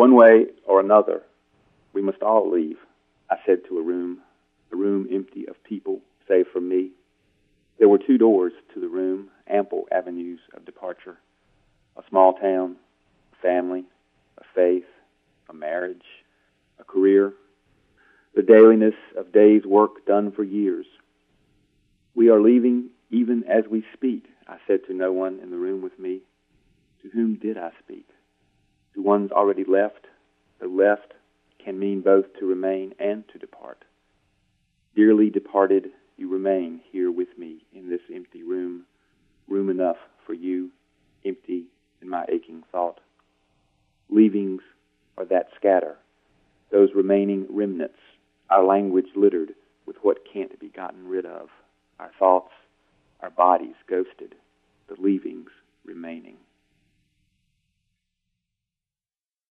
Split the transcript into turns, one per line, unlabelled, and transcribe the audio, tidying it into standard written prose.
One way or another, we must all leave, I said to a room empty of people, save for me. There were two doors to the room, ample avenues of departure. A small town, a family, a faith, a marriage, a career, the dailiness of days' work done for years. We are leaving even as we speak, I said to no one in the room with me. To whom did I speak? To ones already left, though left can mean both to remain and to depart. Dearly departed, you remain here with me in this empty room, room enough for you, empty in my aching thought. Leavings are that scatter, those remaining remnants, our language littered with what can't be gotten rid of, our thoughts, our bodies ghosted, the leavings remaining.